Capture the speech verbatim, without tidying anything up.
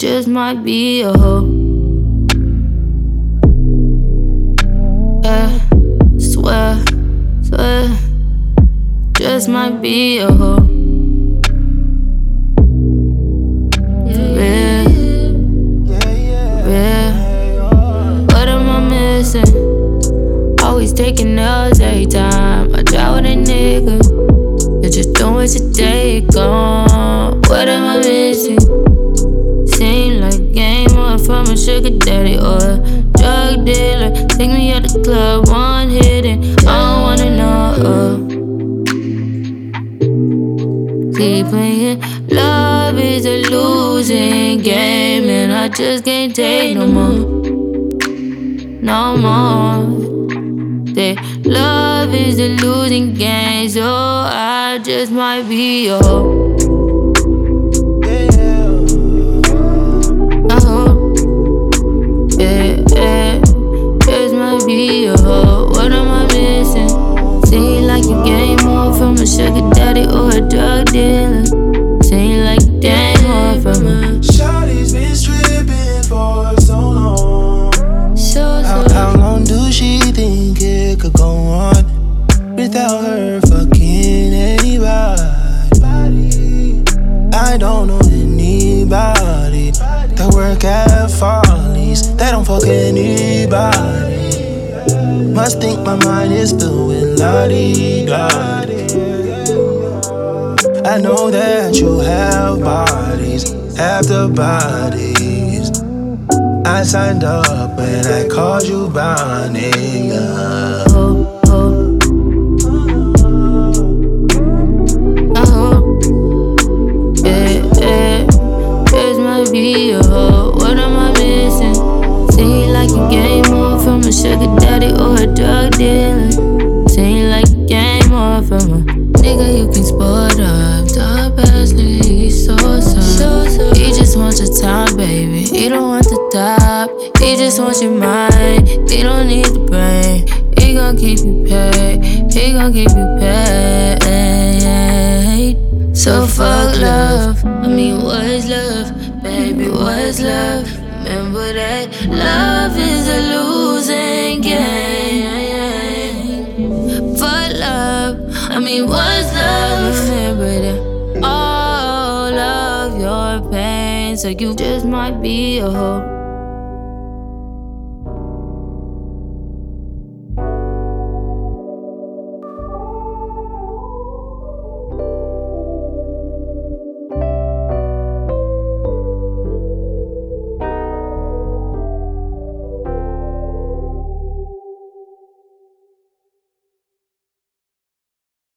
just might be a hoe. Yeah, swear, swear, just might be a hoe. Real, real. What am I missing? Always taking L's every time I drive with a nigga. You're just doing what you take on. What am I missing? Seem like game on from a sugar daddy or a drug dealer. Take me out the club, one hidden. I don't wanna know. Uh. Keep playing. Love is a losing game, and I just can't take no more. No more. Say love is a losing game, so I just might be a hoe. A hoe. Yeah, yeah. Just might be a hoe. What am I missing? Seem like you gain more from a sugar daddy or a drug dealer. Seem like you gain more from a. Shawty's been stripping for so long. So, so. How, how long do she think it could go on without her fucking anybody? I don't know anybody that work at Follies that don't fuck anybody. Must think my mind is filled with la-di-da-di. I know that you have bodies after bodies. I signed up when I called you Bonnie. Yeah. Oh, oh. Oh, yeah, yeah. Just might be a hoe. What am I missing? Seem like you gain more from a sugar daddy or a drug dealer. Seem like you gain more from a nigga you can sport up. Top ass nigga, he's so soft. He just wants your time, baby. He don't want the top. He just wants your mind. He don't need the brain. He gon' keep you paid. He gon' keep you paid. So fuck love. I mean, what is love? Baby, what is love? Remember that love is a losing game. For love, I mean, what's love? Remember that all of your pain, so you just might be a hoe.